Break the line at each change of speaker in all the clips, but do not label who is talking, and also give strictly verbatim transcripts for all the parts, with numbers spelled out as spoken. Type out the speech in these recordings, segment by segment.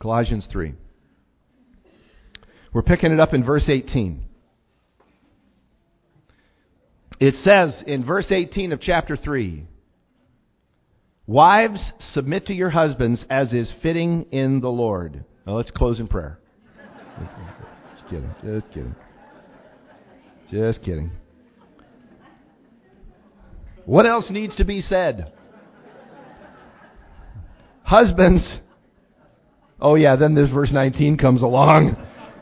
Colossians three. We're picking it up in verse eighteen. It says in verse eighteen of chapter three, "Wives, submit to your husbands as is fitting in the Lord." Now let's close in prayer. Just kidding. Just kidding. Just kidding. What else needs to be said? Husbands. Oh yeah, then this verse nineteen comes along.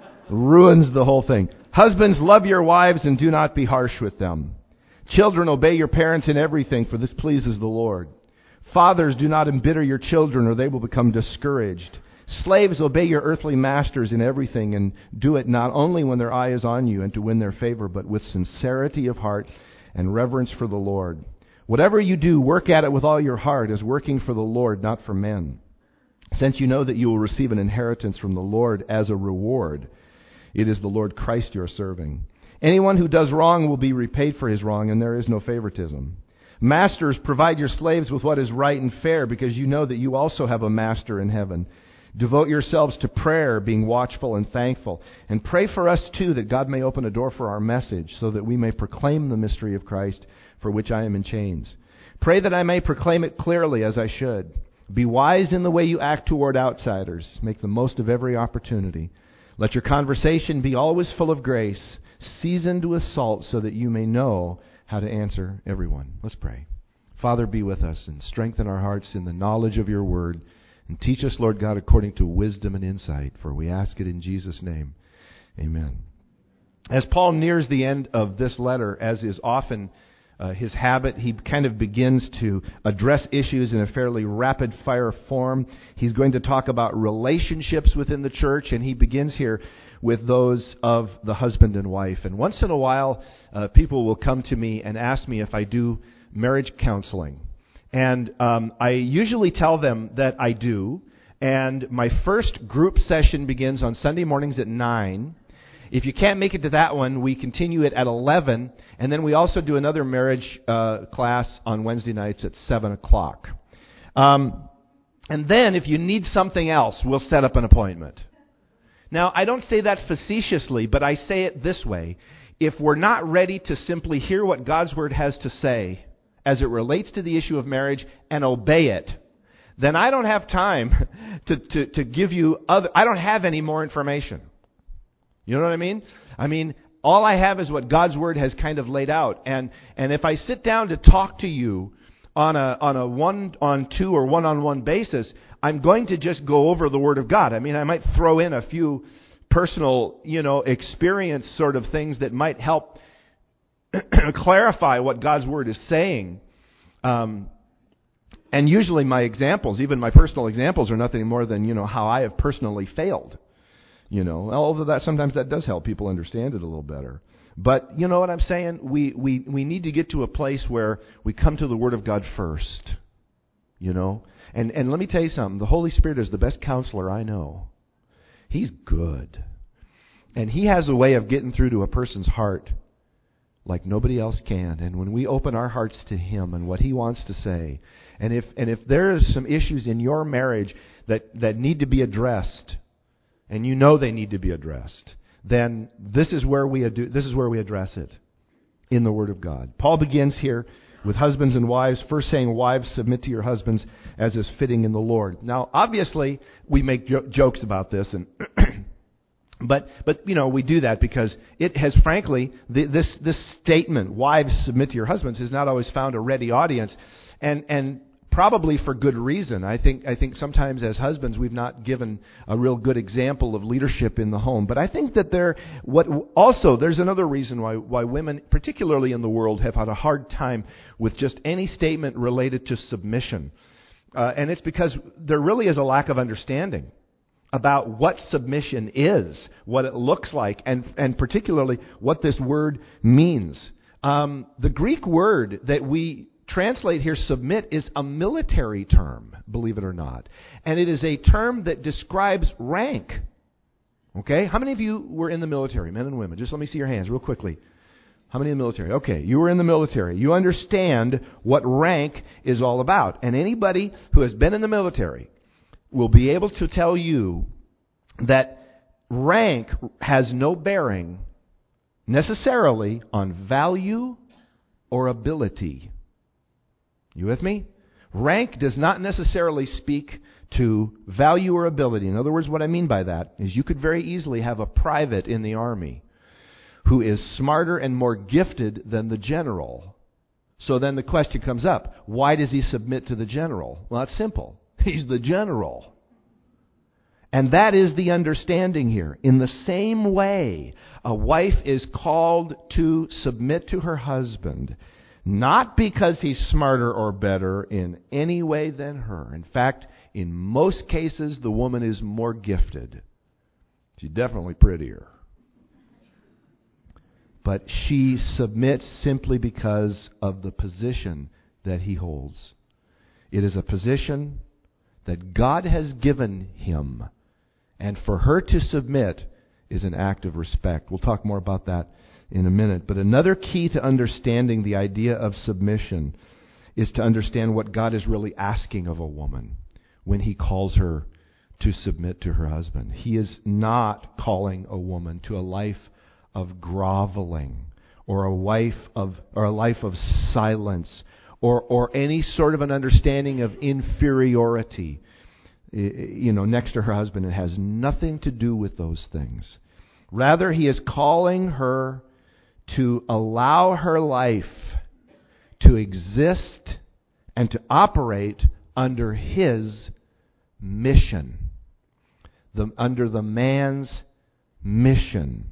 Ruins the whole thing. Husbands, love your wives and do not be harsh with them. Children, obey your parents in everything, for this pleases the Lord. Fathers, do not embitter your children, or they will become discouraged. Slaves, obey your earthly masters in everything, and do it not only when their eye is on you and to win their favor, but with sincerity of heart and reverence for the Lord. Whatever you do, work at it with all your heart, as working for the Lord, not for men, since you know that you will receive an inheritance from the Lord as a reward. It is the Lord Christ you are serving. Anyone who does wrong will be repaid for his wrong, and there is no favoritism. Masters, provide your slaves with what is right and fair, because you know that you also have a master in heaven. Devote yourselves to prayer, being watchful and thankful. And pray for us, too, that God may open a door for our message, so that we may proclaim the mystery of Christ, for which I am in chains. Pray that I may proclaim it clearly as I should. Be wise in the way you act toward outsiders. Make the most of every opportunity. Let your conversation be always full of grace, seasoned with salt, so that you may know how to answer everyone. Let's pray. Father, be with us and strengthen our hearts in the knowledge of your word. And teach us, Lord God, according to wisdom and insight, for we ask it in Jesus' name. Amen. As Paul nears the end of this letter, as is often uh, his habit, he kind of begins to address issues in a fairly rapid-fire form. He's going to talk about relationships within the church, and he begins here with those of the husband and wife. And once in a while, uh, people will come to me and ask me if I do marriage counseling. And um, I usually tell them that I do. And my first group session begins on Sunday mornings at nine. If you can't make it to that one, we continue it at eleven. And then we also do another marriage uh, class on Wednesday nights at seven o'clock. Um, and then if you need something else, we'll set up an appointment. Now, I don't say that facetiously, but I say it this way. If we're not ready to simply hear what God's Word has to say as it relates to the issue of marriage and obey it, then I don't have time to, to, to give you other, I don't have any more information. You know what I mean? I mean, all I have is what God's Word has kind of laid out. And, and if I sit down to talk to you on a, on a one-on-two or one-on-one basis, I'm going to just go over the Word of God. I mean, I might throw in a few personal, you know, experience sort of things that might help clarify what God's Word is saying. Um, and usually my examples, even my personal examples, are nothing more than, you know, how I have personally failed. You know, although that sometimes that does help people understand it a little better. But you know what I'm saying? We, we, we need to get to a place where we come to the Word of God first. You know? And, and let me tell you something. The Holy Spirit is the best counselor I know. He's good. And He has a way of getting through to a person's heart like nobody else can. And when we open our hearts to Him and what He wants to say, and if and if there is some issues in your marriage that, that need to be addressed, and you know they need to be addressed, then this is where we adu- this is where we address it in the Word of God. Paul begins here with husbands and wives, first saying, "Wives, submit to your husbands as is fitting in the Lord." Now, obviously, we make jo- jokes about this, and but but you know we do that because it has, frankly, the, this this statement, "Wives, submit to your husbands," has not always found a ready audience, and and. Probably for good reason. I think I think sometimes as husbands we've not given a real good example of leadership in the home. But I think that there what also there's another reason why why women, particularly in the world, have had a hard time with just any statement related to submission. Uh, and it's because there really is a lack of understanding about what submission is, what it looks like, and and particularly what this word means. Um, the Greek word that we translate here, submit, is a military term, believe it or not. And it is a term that describes rank. Okay? How many of you were in the military, men and women? Just let me see your hands real quickly. How many in the military? Okay, you were in the military. You understand what rank is all about. And anybody who has been in the military will be able to tell you that rank has no bearing necessarily on value or ability. You with me? Rank does not necessarily speak to value or ability. In other words, what I mean by that is you could very easily have a private in the army who is smarter and more gifted than the general. So then the question comes up, why does he submit to the general? Well, it's simple. He's the general. And that is the understanding here. In the same way, a wife is called to submit to her husband, not because he's smarter or better in any way than her. In fact, in most cases, the woman is more gifted. She's definitely prettier. But she submits simply because of the position that he holds. It is a position that God has given him. And for her to submit is an act of respect. We'll talk more about that in a minute. But another key to understanding the idea of submission is to understand what God is really asking of a woman when he calls her to submit to her husband. He is not calling a woman to a life of groveling or a wife of or a life of silence or or any sort of an understanding of inferiority, you know, next to her husband. It has nothing to do with those things. Rather, he is calling her to allow her life to exist and to operate under his mission, the, under the man's mission.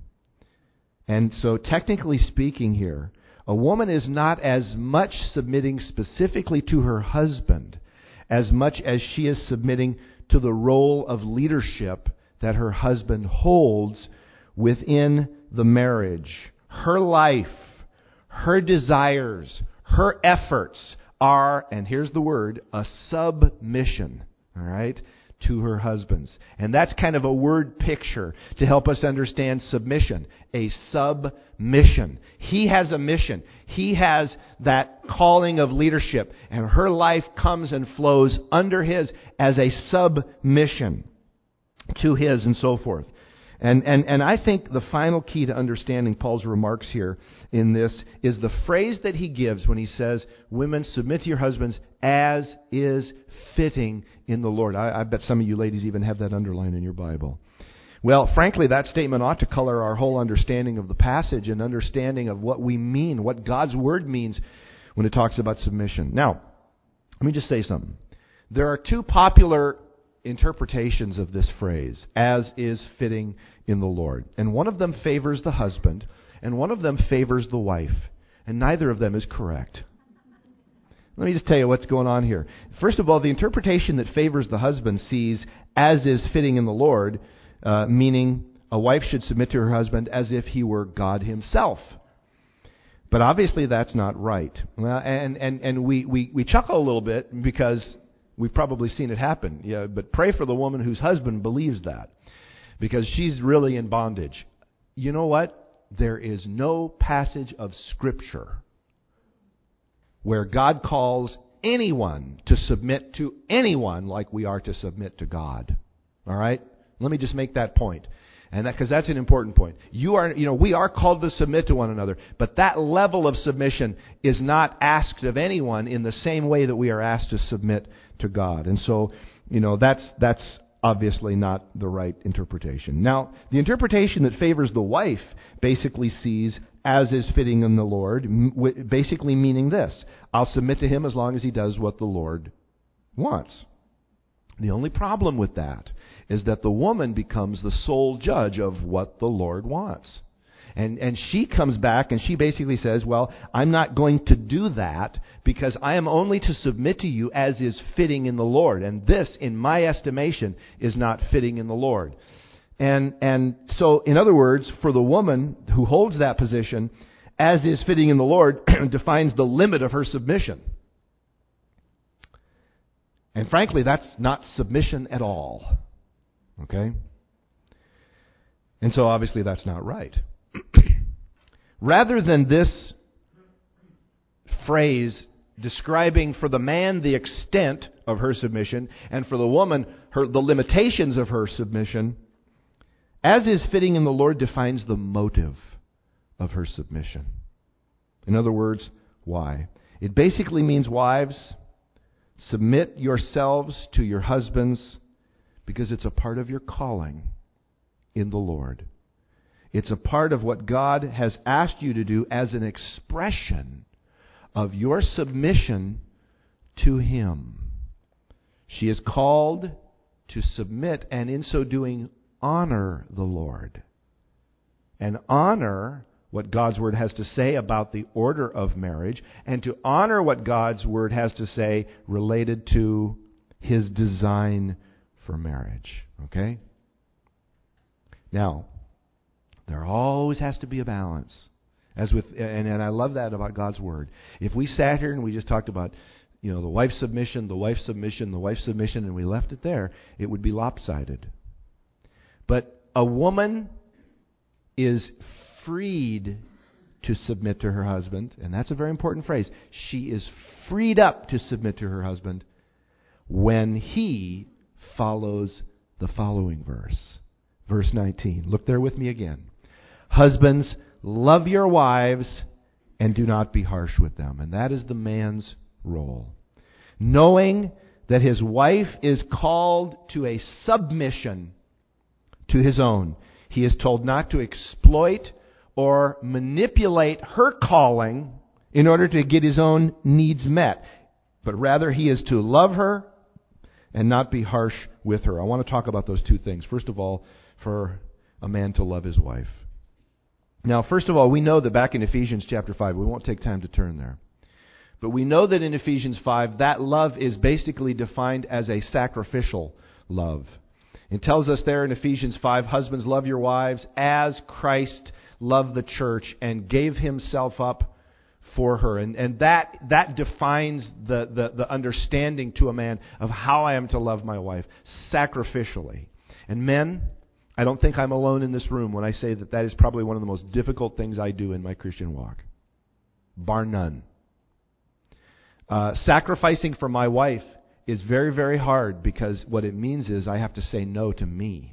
And so technically speaking here, a woman is not as much submitting specifically to her husband as much as she is submitting to the role of leadership that her husband holds within the marriage. Her life, her desires, her efforts are, and here's the word, a submission, all right, to her husband's. And that's kind of a word picture to help us understand submission. A submission. He has a mission. He has that calling of leadership. And her life comes and flows under his as a submission to his and so forth. And, and, and I think the final key to understanding Paul's remarks here in this is the phrase that he gives when he says, women, submit to your husbands as is fitting in the Lord. I, I bet some of you ladies even have that underlined in your Bible. Well, frankly, that statement ought to color our whole understanding of the passage and understanding of what we mean, what God's Word means when it talks about submission. Now, let me just say something. There are two popular interpretations of this phrase, as is fitting in the Lord. And one of them favors the husband, and one of them favors the wife. And neither of them is correct. Let me just tell you what's going on here. First of all, the interpretation that favors the husband sees as is fitting in the Lord, uh, meaning a wife should submit to her husband as if he were God himself. But obviously that's not right. Well, and and, and we, we, we chuckle a little bit because we've probably seen it happen. Yeah, but pray for the woman whose husband believes that, because she's really in bondage. You know what? There is no passage of Scripture where God calls anyone to submit to anyone like we are to submit to God. All right? Let me just make that point. And that, because that's an important point. You are, you know, we are called to submit to one another, but that level of submission is not asked of anyone in the same way that we are asked to submit to God. And so, you know, that's that's obviously not the right interpretation. Now, the interpretation that favors the wife basically sees as is fitting in the Lord, basically meaning this: I'll submit to him as long as he does what the Lord wants. The only problem with that is that the woman becomes the sole judge of what the Lord wants. And and she comes back and she basically says, well, I'm not going to do that because I am only to submit to you as is fitting in the Lord. And this, in my estimation, is not fitting in the Lord. And and so, in other words, for the woman who holds that position, as is fitting in the Lord, defines the limit of her submission. And frankly, that's not submission at all. Okay? And so obviously that's not right. Rather than this phrase describing for the man the extent of her submission and for the woman her the limitations of her submission, as is fitting in the Lord, defines the motive of her submission. In other words, why? It basically means, wives, submit yourselves to your husbands because it's a part of your calling in the Lord. It's a part of what God has asked you to do as an expression of your submission to Him. She is called to submit, and in so doing, honor the Lord. And honor what God's Word has to say about the order of marriage, and to honor what God's Word has to say related to His design for marriage. Okay? Now, there always has to be a balance. As with, and, and I love that about God's Word. If we sat here and we just talked about, you know, the wife's submission, the wife's submission, the wife's submission, and we left it there, it would be lopsided. But a woman is freed to submit to her husband, and that's a very important phrase. She is freed up to submit to her husband when he follows the following verse. Verse nineteen. Look there with me again. Husbands, love your wives and do not be harsh with them. And that is the man's role. Knowing that his wife is called to a submission to his own. He is told not to exploit or manipulate her calling in order to get his own needs met. But rather he is to love her and not be harsh with her. I want to talk about those two things. First of all, for a man to love his wife. Now, first of all, we know that back in Ephesians chapter five, we won't take time to turn there. But we know that in Ephesians five, that love is basically defined as a sacrificial love. It tells us there in Ephesians five, husbands, love your wives as Christ loved the church and gave Himself up for her. And, and that that defines the, the, the understanding to a man of how I am to love my wife, sacrificially. And men, I don't think I'm alone in this room when I say that that is probably one of the most difficult things I do in my Christian walk. Bar none. Uh, sacrificing for my wife is very, very hard because what it means is I have to say no to me.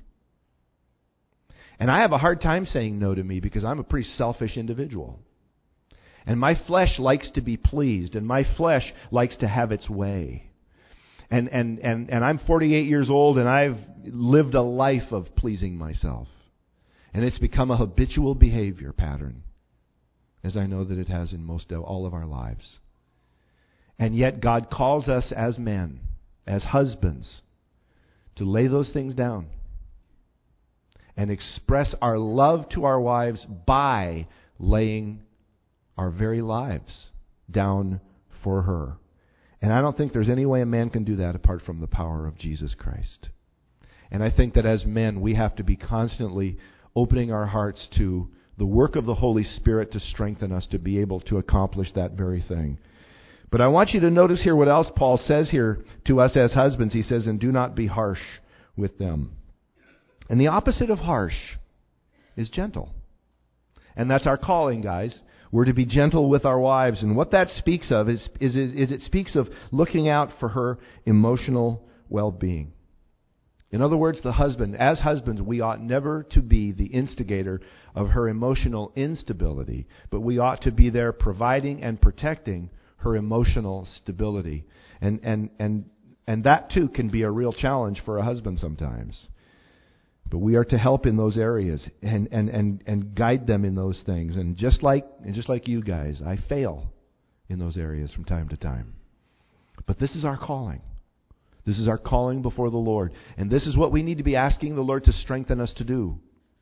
And I have a hard time saying no to me because I'm a pretty selfish individual. And my flesh likes to be pleased, and my flesh likes to have its way. And and and, and I'm forty-eight years old, and I've lived a life of pleasing myself. And it's become a habitual behavior pattern, as I know that it has in most of all of our lives. And yet God calls us as men, as husbands, to lay those things down and express our love to our wives by laying our very lives down for her. And I don't think there's any way a man can do that apart from the power of Jesus Christ. And I think that as men, we have to be constantly opening our hearts to the work of the Holy Spirit to strengthen us to be able to accomplish that very thing. But I want you to notice here what else Paul says here to us as husbands. He says, and do not be harsh with them. And the opposite of harsh is gentle. And that's our calling, guys. We're to be gentle with our wives. And what that speaks of is, is, is, is it speaks of looking out for her emotional well-being. In other words, the husband, as husbands, we ought never to be the instigator of her emotional instability, but we ought to be there providing and protecting her emotional stability. And and and and that too can be a real challenge for a husband sometimes. But we are to help in those areas and, and, and, and guide them in those things. And just like and just like you guys, I fail in those areas from time to time. But this is our calling. This is our calling before the Lord. And this is what we need to be asking the Lord to strengthen us to do.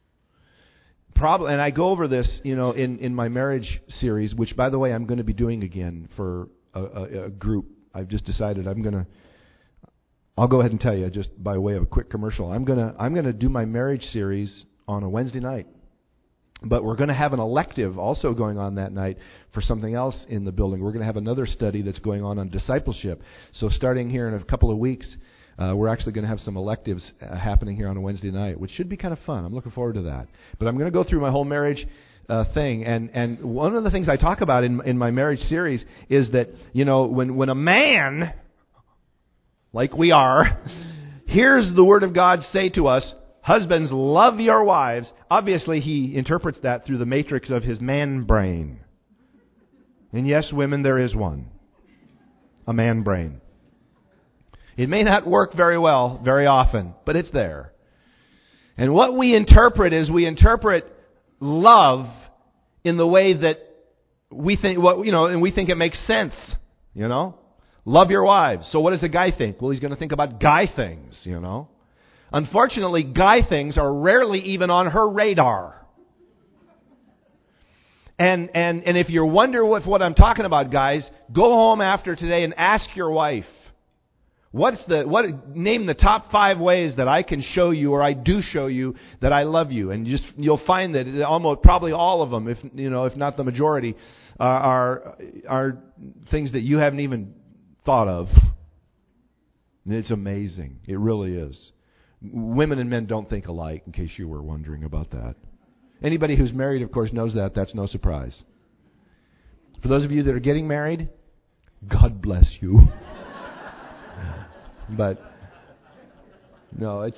Probably, and I go over this, you know, in, in my marriage series, which, by the way, I'm going to be doing again for a, a, a group. I've just decided I'm going to. I'll go ahead and tell you, just by way of a quick commercial. I'm gonna I'm gonna do my marriage series on a Wednesday night, but we're going to have an elective also going on that night for something else in the building. We're going to have another study that's going on on discipleship. So starting here in a couple of weeks, Uh, we're actually going to have some electives uh, happening here on a Wednesday night, which should be kind of fun. I'm looking forward to that. But I'm going to go through my whole marriage uh, thing, and and one of the things I talk about in in my marriage series is that, you know, when when a man, like we are, hears the Word of God say to us, Husbands, love your wives. Obviously, he interprets that through the matrix of his man brain. And yes, women, there is one. A man brain. It may not work very well, very often, but it's there. And what we interpret is we interpret love in the way that we think, what you know, and we think it makes sense, you know? Love your wives. So what does the guy think? Well, he's going to think about guy things, you know? Unfortunately, guy things are rarely even on her radar. And and and if you wonder what, what I'm talking about, guys, go home after today and ask your wife, what's the what name the top five ways that I can show you, or I do show you, that I love you. And just you'll find that almost probably all of them, if you know, if not the majority, uh, are are things that you haven't even thought of. It's amazing. It really is. Women and men don't think alike, in case you were wondering about that. Anybody who's married, of course, knows that. That's no surprise. For those of you that are getting married, God bless you. But, no, it's,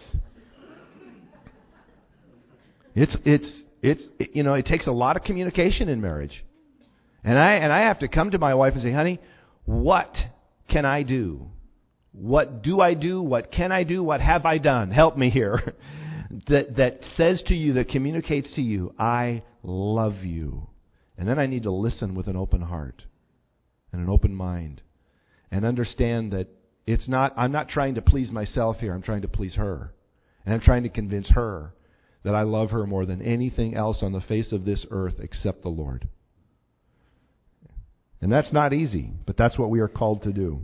it's, it's, it's, it, you know, it takes a lot of communication in marriage. And I, and I have to come to my wife and say, honey, what can I do? What do I do? What can I do? What have I done? Help me here. that that says to you, that communicates to you, I love you. And then I need to listen with an open heart and an open mind and understand that it's not, I'm not trying to please myself here. I'm trying to please her. And I'm trying to convince her that I love her more than anything else on the face of this earth except the Lord. And that's not easy, but that's what we are called to do.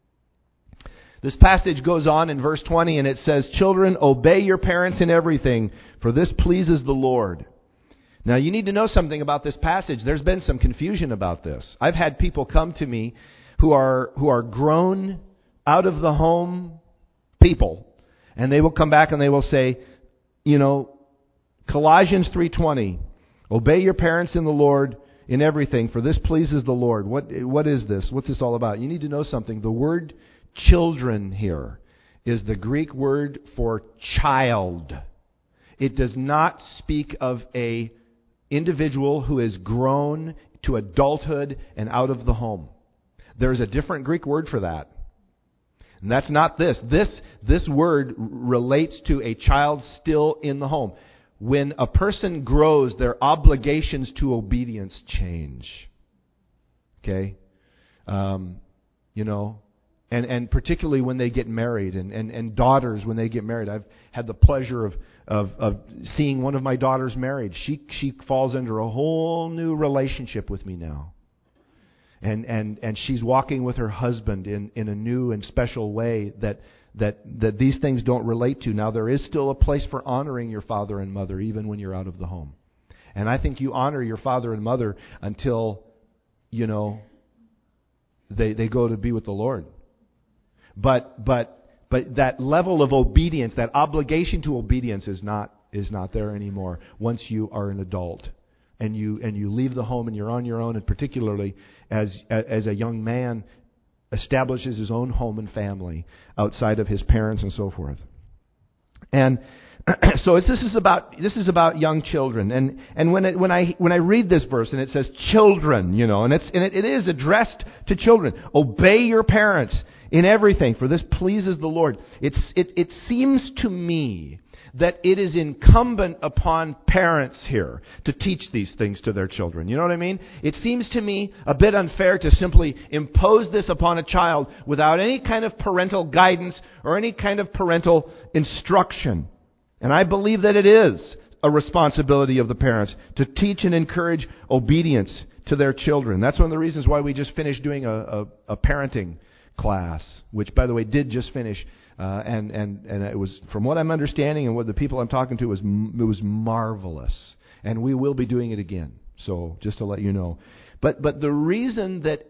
This passage goes on in verse twenty, and it says, children, obey your parents in everything, for this pleases the Lord. Now, you need to know something about this passage. There's been some confusion about this. I've had people come to me who are who are grown, out of the home people, and they will come back and they will say, you know, Colossians three twenty, obey your parents in the Lord in everything, for this pleases the Lord. What what is this? What's this all about? You need to know something. The word children here is the Greek word for child. It does not speak of a individual who is grown to adulthood and out of the home. There's a different Greek word for that. And that's not this. This this word relates to a child still in the home. When a person grows, their obligations to obedience change. Okay? Um, you know, And and particularly when they get married, and, and, and daughters when they get married. I've had the pleasure of, of, of seeing one of my daughters married. She she falls under a whole new relationship with me now. And and, and she's walking with her husband in, in a new and special way that, that that these things don't relate to. Now, there is still a place for honoring your father and mother even when you're out of the home. And I think you honor your father and mother until, you know, they they go to be with the Lord. But but but that level of obedience, that obligation to obedience is not is not there anymore once you are an adult and you and you leave the home and you're on your own, and particularly as as a young man establishes his own home and family outside of his parents and so forth. And so it's, this is about this is about young children, and and when it, when I when I read this verse and it says children, you know, and it's and it, it is addressed to children. Obey your parents in everything, for this pleases the Lord. It's it it seems to me that it is incumbent upon parents here to teach these things to their children. You know what I mean? It seems to me a bit unfair to simply impose this upon a child without any kind of parental guidance or any kind of parental instruction. And I believe that it is a responsibility of the parents to teach and encourage obedience to their children. That's one of the reasons why we just finished doing a, a, a parenting class, which, by the way, did just finish. Uh, and, and, and it was, from what I'm understanding and what the people I'm talking to, was it was marvelous. And we will be doing it again. So just to let you know. But but the reason that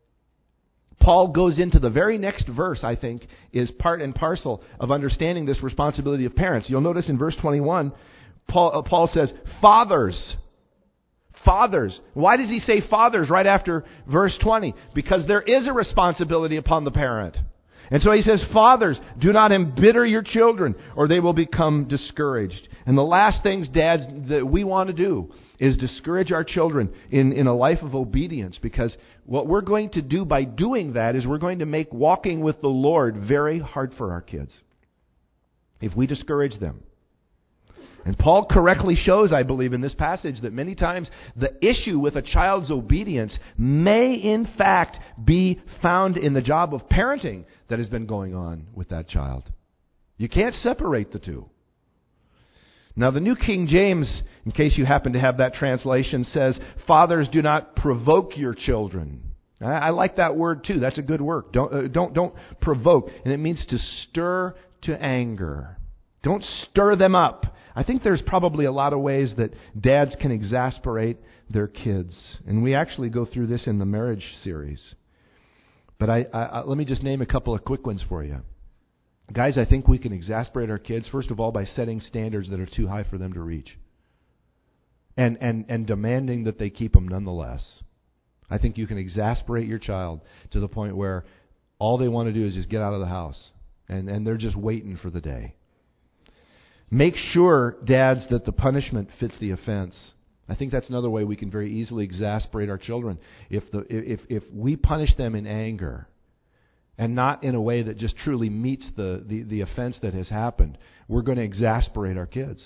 Paul goes into the very next verse, I think, is part and parcel of understanding this responsibility of parents. You'll notice in verse twenty-one, Paul, uh, Paul says, fathers. Fathers. Why does he say fathers right after verse twenty? Because there is a responsibility upon the parent. And so he says, fathers, do not embitter your children, or they will become discouraged. And the last things, dads, that we want to do is discourage our children in, in a life of obedience, because what we're going to do by doing that is we're going to make walking with the Lord very hard for our kids if we discourage them. And Paul correctly shows, I believe, in this passage that many times the issue with a child's obedience may in fact be found in the job of parenting that has been going on with that child. You can't separate the two. Now, the New King James, in case you happen to have that translation, says, fathers, do not provoke your children. I, I like that word too. That's a good word. Don't, uh, don't, don't provoke. And it means to stir to anger. Don't stir them up. I think there's probably a lot of ways that dads can exasperate their kids. And we actually go through this in the marriage series. But I, I, I, let me just name a couple of quick ones for you. Guys, I think we can exasperate our kids, first of all, by setting standards that are too high for them to reach. And, and, and demanding that they keep them nonetheless. I think you can exasperate your child to the point where all they want to do is just get out of the house. And, and they're just waiting for the day. Make sure, dads, that the punishment fits the offense. I think that's another way we can very easily exasperate our children. If the if if we punish them in anger, and not in a way that just truly meets the, the, the offense that has happened, we're going to exasperate our kids.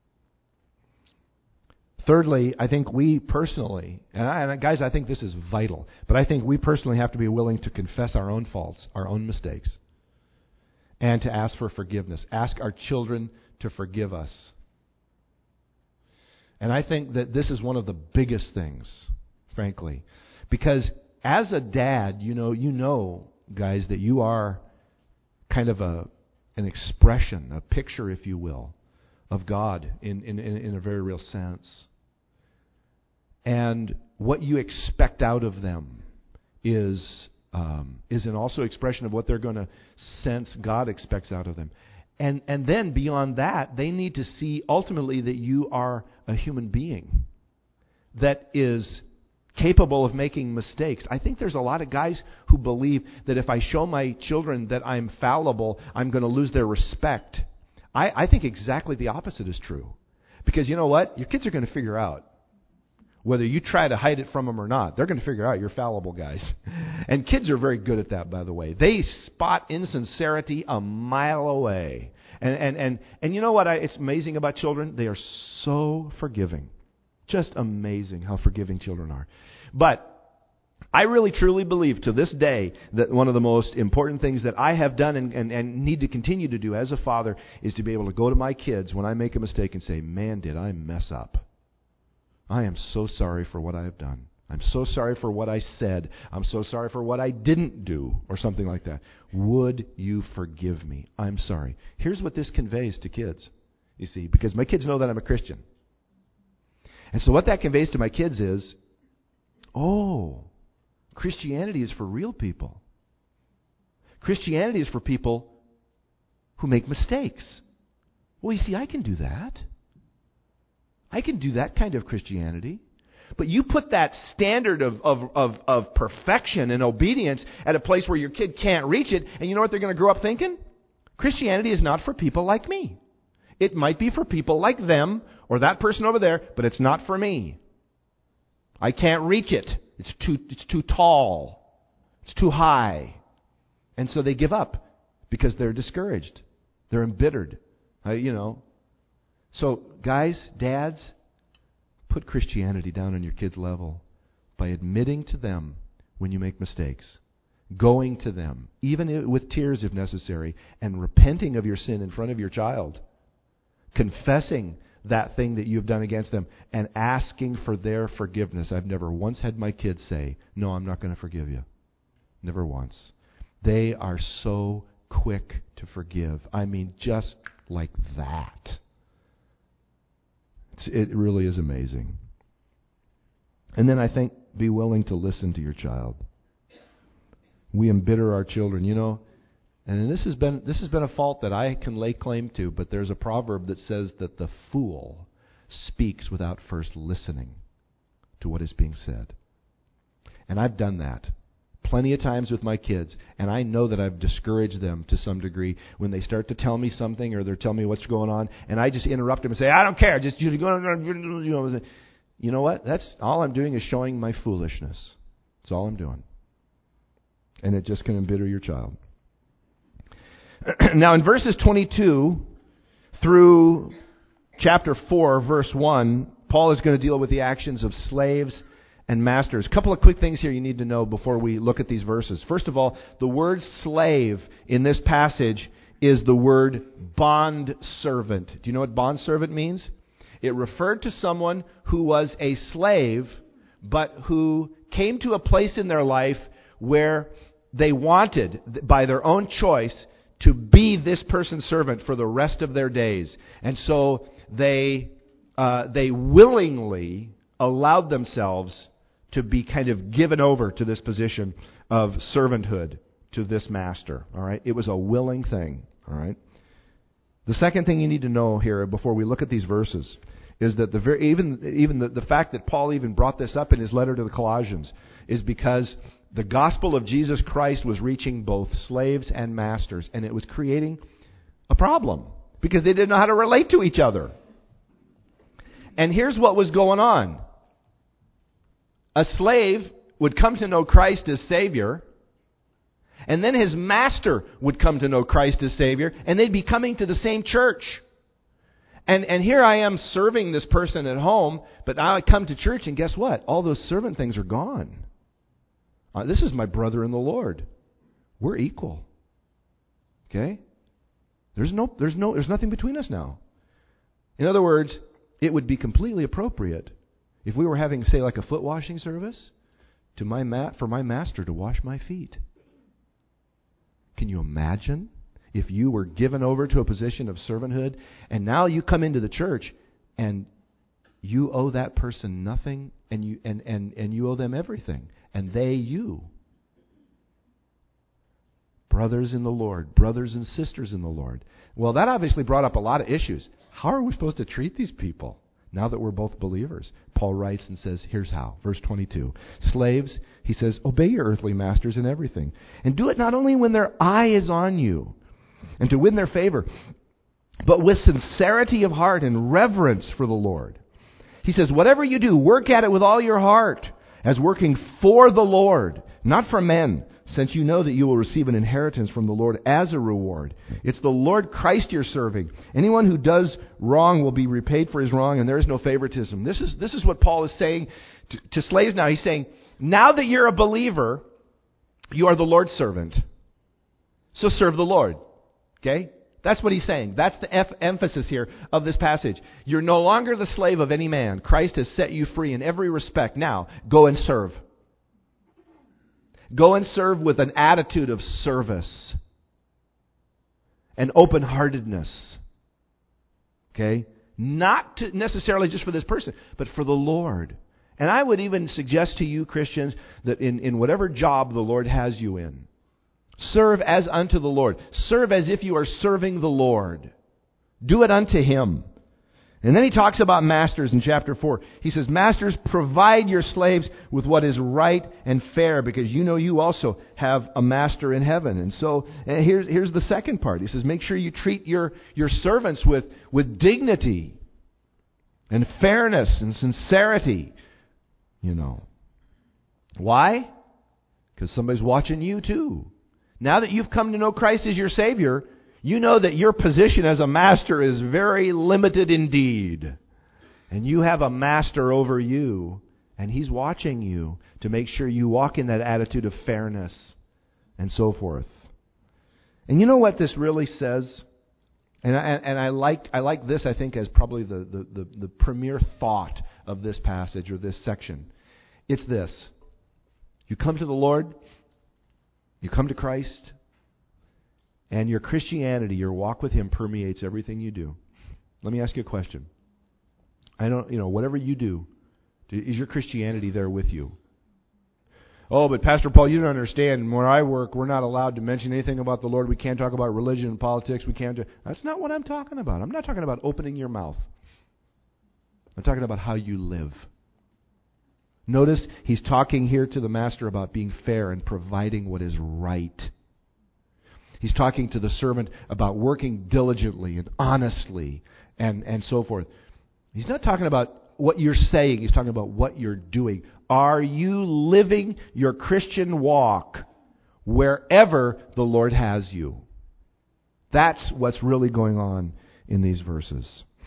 Thirdly, I think we personally, and, I, and guys, I think this is vital, but I think we personally have to be willing to confess our own faults, our own mistakes, and to ask for forgiveness. Ask our children to forgive us. And I think that this is one of the biggest things, frankly. Because as a dad, you know, you know, guys, that you are kind of a an expression, a picture, if you will, of God in, in, in a very real sense. And what you expect out of them is um, is an also expression of what they're going to sense God expects out of them. And and then beyond that, they need to see ultimately that you are a human being that is capable of making mistakes. I think there's a lot of guys who believe that if I show my children that I'm fallible, I'm going to lose their respect. I, I think exactly the opposite is true. Because you know what? Your kids are going to figure out, whether you try to hide it from them or not, they're going to figure out you're fallible, guys. And kids are very good at that, by the way. They spot insincerity a mile away. And and and, and you know what I, it's amazing about children? They are so forgiving. Just amazing how forgiving children are. But I really truly believe to this day that one of the most important things that I have done and, and, and need to continue to do as a father is to be able to go to my kids when I make a mistake and say, man, did I mess up. I am so sorry for what I have done. I'm so sorry for what I said. I'm so sorry for what I didn't do, or something like that. Would you forgive me? I'm sorry. Here's what this conveys to kids, you see, because my kids know that I'm a Christian. And so what that conveys to my kids is, oh, Christianity is for real people. Christianity is for people who make mistakes. Well, you see, I can do that. I can do that kind of Christianity. But you put that standard of, of, of, of perfection and obedience at a place where your kid can't reach it, and you know what they're going to grow up thinking? Christianity is not for people like me. It might be for people like them or that person over there, but it's not for me. I can't reach it. It's too, it's too tall. It's too high. And so they give up because they're discouraged. They're embittered. Uh, you know. So, guys, dads, put Christianity down on your kids' level by admitting to them when you make mistakes, going to them, even with tears if necessary, and repenting of your sin in front of your child, confessing that thing that you've done against them, and asking for their forgiveness. I've never once had my kids say, no, I'm not going to forgive you. Never once. They are so quick to forgive. I mean, just like that. It really is amazing. And then I think be willing to listen to your child. We embitter our children, you know. And this has been this has been a fault that I can lay claim to, but there's a proverb that says that the fool speaks without first listening to what is being said. And I've done that plenty of times with my kids, and I know that I've discouraged them to some degree when they start to tell me something or they're telling me what's going on, and I just interrupt them and say, I don't care, just you know, you know what? That's all I'm doing is showing my foolishness. That's all I'm doing. And it just can embitter your child. Now in verses twenty-two through chapter four, verse one, Paul is going to deal with the actions of slaves and masters. A couple of quick things here you need to know before we look at these verses. First of all, the word slave in this passage is the word bond servant. Do you know what bond servant means? It referred to someone who was a slave, but who came to a place in their life where they wanted, by their own choice, to be this person's servant for the rest of their days. And so they uh, they willingly allowed themselves to be kind of given over to this position of servanthood to this master. All right? It was a willing thing. All right? The second thing you need to know here before we look at these verses is that the very, even even the, the fact that Paul even brought this up in his letter to the Colossians is because the gospel of Jesus Christ was reaching both slaves and masters, and it was creating a problem because they didn't know how to relate to each other. And here's what was going on. A slave would come to know Christ as Savior, and then his master would come to know Christ as Savior, and they'd be coming to the same church. And and here I am serving this person at home, but now I come to church, and guess what? All those servant things are gone. Uh, this is my brother in the Lord. We're equal. Okay? There's no, there's no, there's nothing between us now. In other words, it would be completely appropriate if we were having, say, like a foot washing service, to my mat for my master to wash my feet. Can you imagine if you were given over to a position of servanthood, and now you come into the church and you owe that person nothing, and you and, and, and you owe them everything, and they you. Brothers in the Lord, brothers and sisters in the Lord. Well, that obviously brought up a lot of issues. How are we supposed to treat these people now that we're both believers? Paul writes and says, here's how. Verse twenty-two. Slaves, he says, obey your earthly masters in everything. And do it not only when their eye is on you and to win their favor, but with sincerity of heart and reverence for the Lord. He says, whatever you do, work at it with all your heart, as working for the Lord, not for men, since you know that you will receive an inheritance from the Lord as a reward. It's the Lord Christ you're serving. Anyone who does wrong will be repaid for his wrong, and there is no favoritism. This is this is what Paul is saying to, to slaves now. He's saying, now that you're a believer, you are the Lord's servant. So serve the Lord. Okay? That's what he's saying. That's the F- emphasis here of this passage. You're no longer the slave of any man. Christ has set you free in every respect. Now, go and serve. Go and serve with an attitude of service and open-heartedness. Okay? Not to necessarily just for this person, but for the Lord. And I would even suggest to you, Christians, that in, in whatever job the Lord has you in, serve as unto the Lord. Serve as if you are serving the Lord. Do it unto Him. And then he talks about masters in chapter four. He says, masters, provide your slaves with what is right and fair, because you know you also have a master in heaven. And so and here's here's the second part. He says, make sure you treat your, your servants with, with dignity and fairness and sincerity. You know. Why? Because somebody's watching you too. Now that you've come to know Christ as your Savior, you know that your position as a master is very limited indeed. And you have a master over you, and He's watching you to make sure you walk in that attitude of fairness and so forth. And you know what this really says? And I, and I like I like this, I think, as probably the, the, the, the premier thought of this passage or this section. It's this. You come to the Lord, you come to Christ, and your Christianity, your walk with Him permeates everything you do. Let me ask you a question. I don't, you know, whatever you do, is your Christianity there with you? Oh, but Pastor Paul, you don't understand. Where I work, we're not allowed to mention anything about the Lord. We can't talk about religion and politics. We can't do... That's not what I'm talking about. I'm not talking about opening your mouth. I'm talking about how you live. Notice he's talking here to the master about being fair and providing what is right. He's talking to the servant about working diligently and honestly and, and so forth. He's not talking about what you're saying. He's talking about what you're doing. Are you living your Christian walk wherever the Lord has you? That's what's really going on in these verses.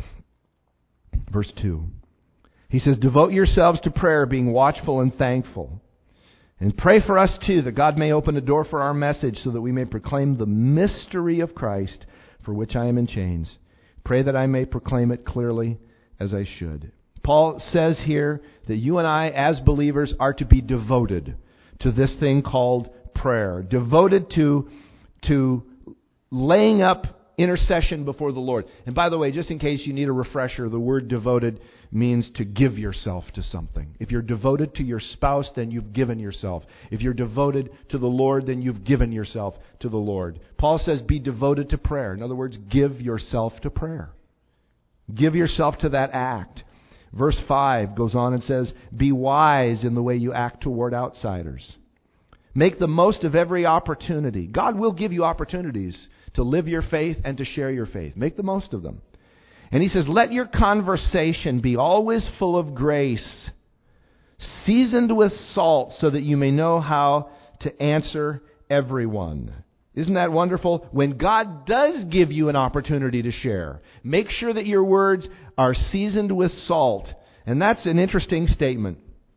Verse two. He says, devote yourselves to prayer, being watchful and thankful. And pray for us too, that God may open a door for our message so that we may proclaim the mystery of Christ, for which I am in chains. Pray that I may proclaim it clearly as I should. Paul says here that you and I, as believers, are to be devoted to this thing called prayer. Devoted to, to laying up intercession before the Lord. And by the way, just in case you need a refresher, the word devoted means to give yourself to something. If you're devoted to your spouse, then you've given yourself. If you're devoted to the Lord, then you've given yourself to the Lord. Paul says be devoted to prayer. In other words, give yourself to prayer. Give yourself to that act. Verse five goes on and says, be wise in the way you act toward outsiders. Make the most of every opportunity. God will give you opportunities to live your faith and to share your faith. Make the most of them. And he says, let your conversation be always full of grace, seasoned with salt, so that you may know how to answer everyone. Isn't that wonderful? When God does give you an opportunity to share, make sure that your words are seasoned with salt. And that's an interesting statement,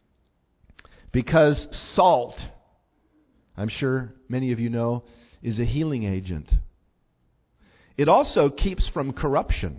because salt, I'm sure many of you know, is a healing agent. It also keeps from corruption.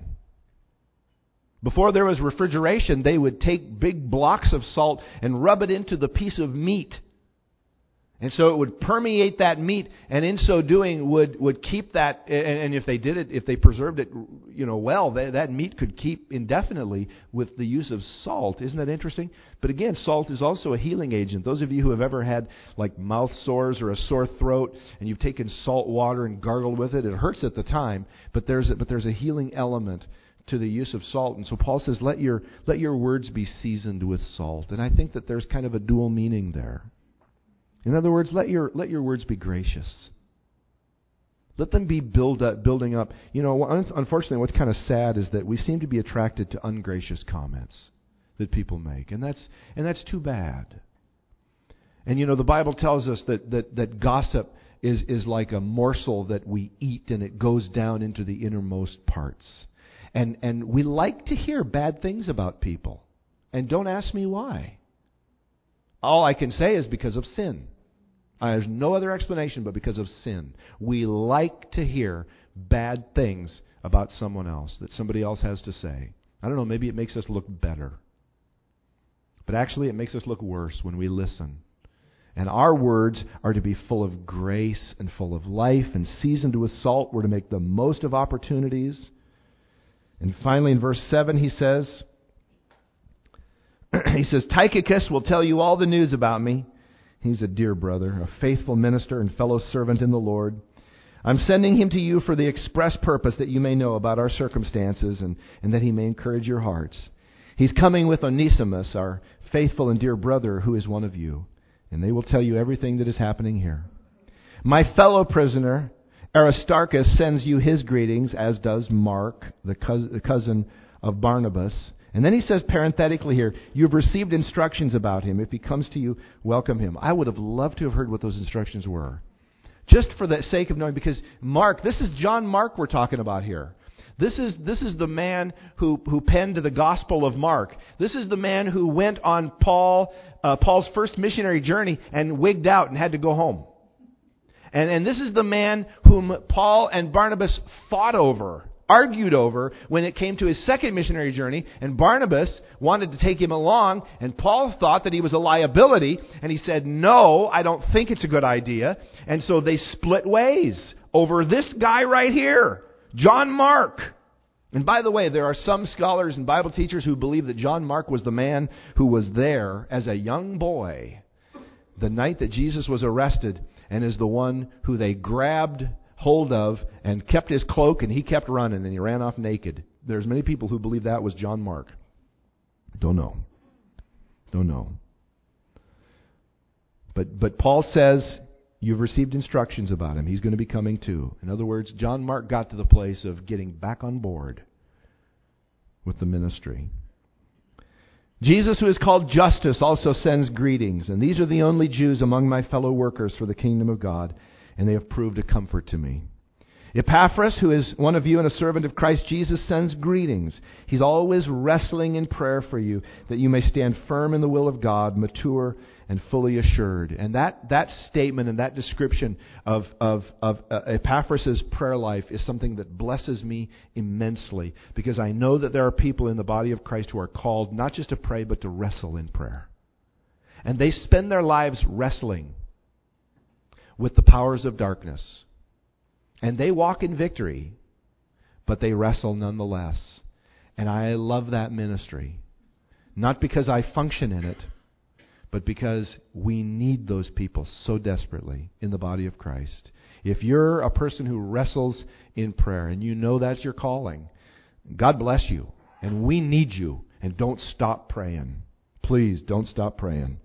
Before there was refrigeration, they would take big blocks of salt and rub it into the piece of meat. And so it would permeate that meat, and in so doing would, would keep that, and, and if they did it, if they preserved it, you know, well, that, that meat could keep indefinitely with the use of salt. Isn't that interesting? But again, salt is also a healing agent. Those of you who have ever had like mouth sores or a sore throat, and you've taken salt water and gargled with it, it hurts at the time, but there's a, but there's a healing element to the use of salt. And so Paul says, let your let your words be seasoned with salt. And I think that there's kind of a dual meaning there. In other words, let your let your words be gracious. Let them be build up, building up. You know, unfortunately, what's kind of sad is that we seem to be attracted to ungracious comments that people make, and that's and that's too bad. And you know, the Bible tells us that that, that gossip is is like a morsel that we eat, and it goes down into the innermost parts. And and we like to hear bad things about people, and don't ask me why. All I can say is because of sin. There's no other explanation but because of sin. We like to hear bad things about someone else, that somebody else has to say. I don't know, maybe it makes us look better. But actually it makes us look worse when we listen. And our words are to be full of grace and full of life and seasoned with salt. We're to make the most of opportunities. And finally in verse seven he says, he says, Tychicus will tell you all the news about me. He's a dear brother, a faithful minister and fellow servant in the Lord. I'm sending him to you for the express purpose that you may know about our circumstances and, and that he may encourage your hearts. He's coming with Onesimus, our faithful and dear brother, who is one of you. And they will tell you everything that is happening here. My fellow prisoner, Aristarchus, sends you his greetings, as does Mark, the cousin of Barnabas. And then he says parenthetically here, you've received instructions about him. If he comes to you, welcome him. I would have loved to have heard what those instructions were. Just for the sake of knowing, because Mark, this is John Mark we're talking about here. This is this is the man who, who penned the Gospel of Mark. This is the man who went on Paul uh, Paul's first missionary journey and wigged out and had to go home. And, and this is the man whom Paul and Barnabas fought over, argued over when it came to his second missionary journey, and Barnabas wanted to take him along, and Paul thought that he was a liability, and he said, no, I don't think it's a good idea. And so they split ways over this guy right here, John Mark. And by the way, there are some scholars and Bible teachers who believe that John Mark was the man who was there as a young boy the night that Jesus was arrested, and is the one who they grabbed hold of and kept his cloak, and he kept running and he ran off naked. There's many people who believe that was John Mark. Don't know. Don't know. But but Paul says you've received instructions about him. He's going to be coming too. In other words, John Mark got to the place of getting back on board with the ministry. Jesus, who is called Justus, also sends greetings. And these are the only Jews among my fellow workers for the kingdom of God, and they have proved a comfort to me. Epaphras, who is one of you and a servant of Christ Jesus, sends greetings. He's always wrestling in prayer for you, that you may stand firm in the will of God, mature and fully assured. And that, that statement and that description of, of, of uh, Epaphras' prayer life is something that blesses me immensely, because I know that there are people in the body of Christ who are called not just to pray, but to wrestle in prayer. And they spend their lives wrestling with the powers of darkness. And they walk in victory, but they wrestle nonetheless. And I love that ministry. Not because I function in it, but because we need those people so desperately in the body of Christ. If you're a person who wrestles in prayer and you know that's your calling, God bless you. And we need you. And don't stop praying. Please don't stop praying.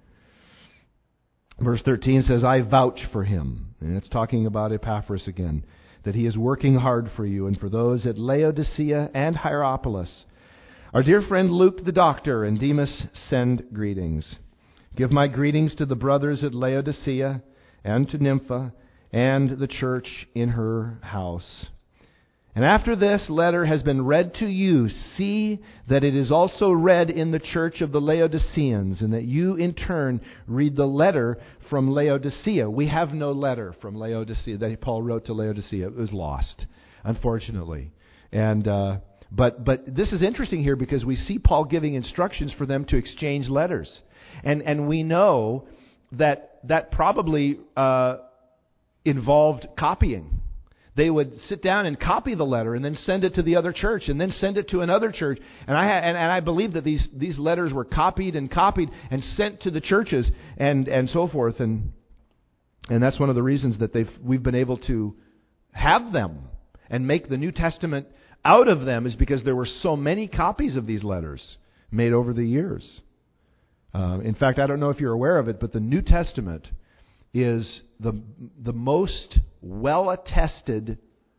Verse thirteen says, I vouch for him. And it's talking about Epaphras again, that he is working hard for you and for those at Laodicea and Hierapolis. Our dear friend Luke the doctor and Demas send greetings. Give my greetings to the brothers at Laodicea and to Nympha and the church in her house. And after this letter has been read to you, see that it is also read in the church of the Laodiceans, and that you in turn read the letter from Laodicea. We have no letter from Laodicea that Paul wrote to Laodicea. It was lost, unfortunately. And uh, but but this is interesting here, because we see Paul giving instructions for them to exchange letters, and and we know that that probably uh, involved copying. They would sit down and copy the letter and then send it to the other church and then send it to another church. And I ha- and, and I believe that these, these letters were copied and copied and sent to the churches and, and so forth. And and that's one of the reasons that they've we've been able to have them and make the New Testament out of them, is because there were so many copies of these letters made over the years. Uh, in fact, I don't know if you're aware of it, but the New Testament is the the most well-attested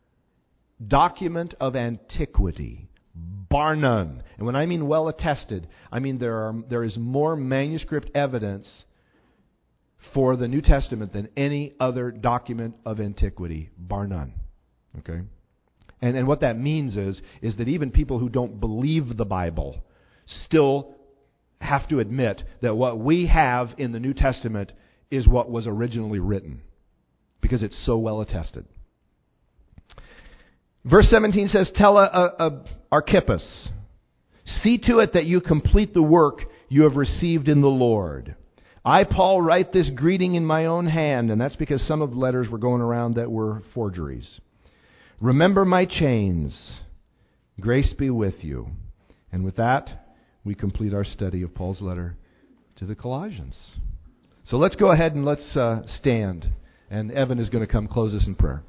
document of antiquity, bar none. And when I mean well-attested, I mean there are there is more manuscript evidence for the New Testament than any other document of antiquity, bar none. Okay? And and what that means is is that even people who don't believe the Bible still have to admit that what we have in the New Testament is what was originally written, because it's so well attested. Verse seventeen says, Tell a, a, a Archippus, see to it that you complete the work you have received in the Lord. I, Paul, write this greeting in my own hand, and that's because some of the letters were going around that were forgeries. Remember my chains. Grace be with you. And with that, we complete our study of Paul's letter to the Colossians. So let's go ahead and let's uh, stand. And Evan is going to come close us in prayer.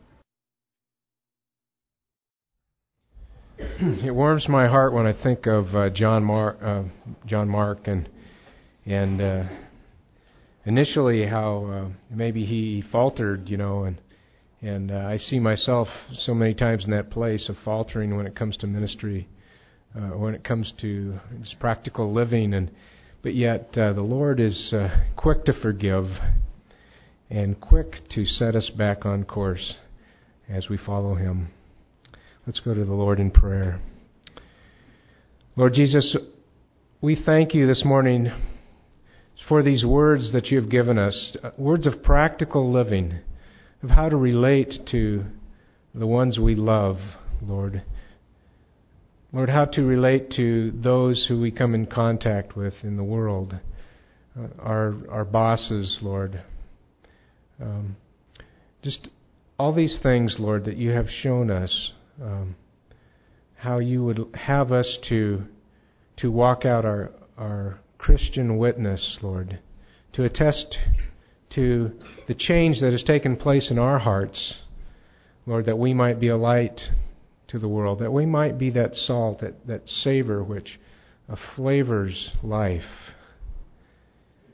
It warms my heart when I think of uh, John Mark, uh, John Mark, and and uh, initially how uh, maybe he faltered, you know, and and uh, I see myself so many times in that place of faltering when it comes to ministry, uh, when it comes to just practical living, and. But yet, uh, the Lord is uh, quick to forgive and quick to set us back on course as we follow Him. Let's go to the Lord in prayer. Lord Jesus, we thank you this morning for these words that you have given us, words of practical living, of how to relate to the ones we love, Lord. Lord, how to relate to those who we come in contact with in the world, uh, our our bosses, Lord. Um, just all these things, Lord, that you have shown us, um, how you would have us to to walk out our our Christian witness, Lord, to attest to the change that has taken place in our hearts, Lord, that we might be a light to the world, that we might be that salt, that, that savor which uh, flavors life.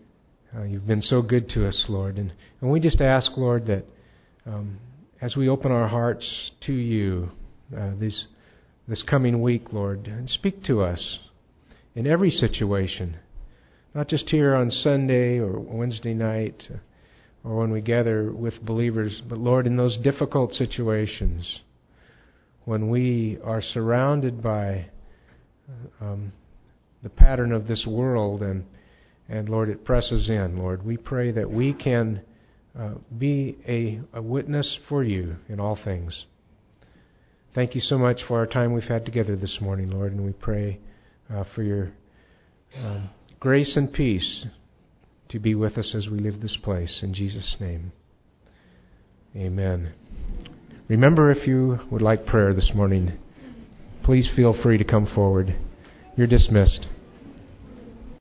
Uh, you've been so good to us, Lord. And, and we just ask, Lord, that um, as we open our hearts to you uh, this, this coming week, Lord, and speak to us in every situation, not just here on Sunday or Wednesday night or when we gather with believers, but, Lord, in those difficult situations when we are surrounded by um, the pattern of this world and And, Lord, it presses in, Lord. We pray that we can uh, be a, a witness for you in all things. Thank you so much for our time we've had together this morning, Lord, and we pray uh, for your um, grace and peace to be with us as we leave this place. In Jesus' name, amen. Remember, if you would like prayer this morning, please feel free to come forward. You're dismissed.